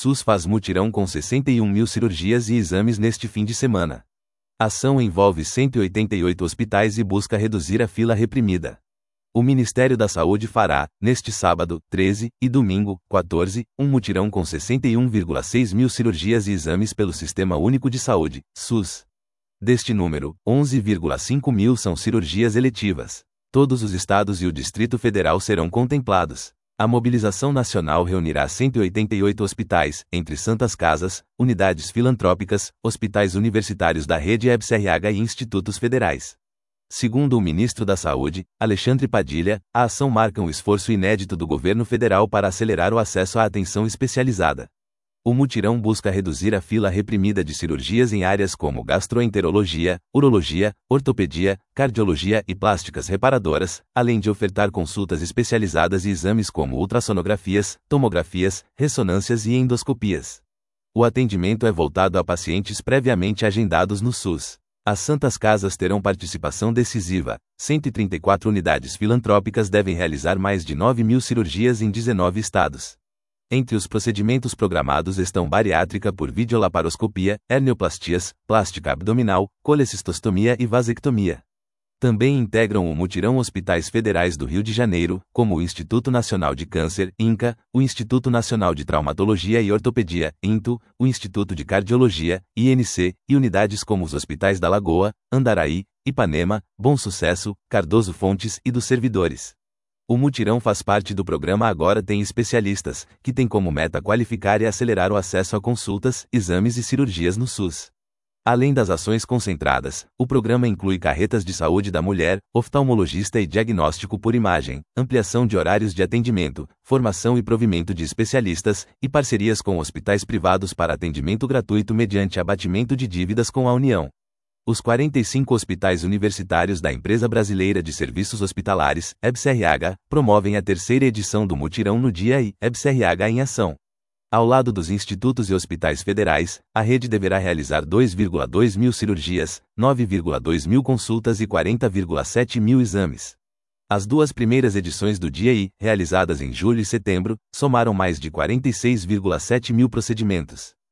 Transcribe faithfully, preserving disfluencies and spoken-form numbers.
SUS faz mutirão com sessenta e um mil cirurgias e exames neste fim de semana. A ação envolve cento e oitenta e oito hospitais e busca reduzir a fila reprimida. O Ministério da Saúde fará, neste sábado, treze, e domingo, quatorze, um mutirão com sessenta e um vírgula seis mil cirurgias e exames pelo Sistema Único de Saúde, SUS. Deste número, onze vírgula cinco mil são cirurgias eletivas. Todos os estados e o Distrito Federal serão contemplados. A mobilização nacional reunirá cento e oitenta e oito hospitais, entre santas casas, unidades filantrópicas, hospitais universitários da rede E B S R H e institutos federais. Segundo o ministro da Saúde, Alexandre Padilha, a ação marca um esforço inédito do governo federal para acelerar o acesso à atenção especializada. O mutirão busca reduzir a fila reprimida de cirurgias em áreas como gastroenterologia, urologia, ortopedia, cardiologia e plásticas reparadoras, além de ofertar consultas especializadas e exames como ultrassonografias, tomografias, ressonâncias e endoscopias. O atendimento é voltado a pacientes previamente agendados no SUS. As santas casas terão participação decisiva. cento e trinta e quatro unidades filantrópicas devem realizar mais de nove mil cirurgias em dezenove estados. Entre os procedimentos programados estão bariátrica por videolaparoscopia, herneoplastias, plástica abdominal, colecistostomia e vasectomia. Também integram o mutirão hospitais federais do Rio de Janeiro, como o Instituto Nacional de Câncer, INCA, o Instituto Nacional de Traumatologia e Ortopedia, INTO, o Instituto de Cardiologia, I N C, e unidades como os hospitais da Lagoa, Andaraí, Ipanema, Bom Sucesso, Cardoso Fontes e dos Servidores. O mutirão faz parte do programa Agora Tem Especialistas, que tem como meta qualificar e acelerar o acesso a consultas, exames e cirurgias no SUS. Além das ações concentradas, o programa inclui carretas de saúde da mulher, oftalmologista e diagnóstico por imagem, ampliação de horários de atendimento, formação e provimento de especialistas, e parcerias com hospitais privados para atendimento gratuito mediante abatimento de dívidas com a União. Os quarenta e cinco hospitais universitários da Empresa Brasileira de Serviços Hospitalares, E B S R H, promovem a terceira edição do mutirão no dia I, E B S R H em Ação. Ao lado dos institutos e hospitais federais, a rede deverá realizar dois vírgula dois mil cirurgias, nove vírgula dois mil consultas e quarenta vírgula sete mil exames. As duas primeiras edições do Dia I, realizadas em julho e setembro, somaram mais de quarenta e seis vírgula sete mil procedimentos.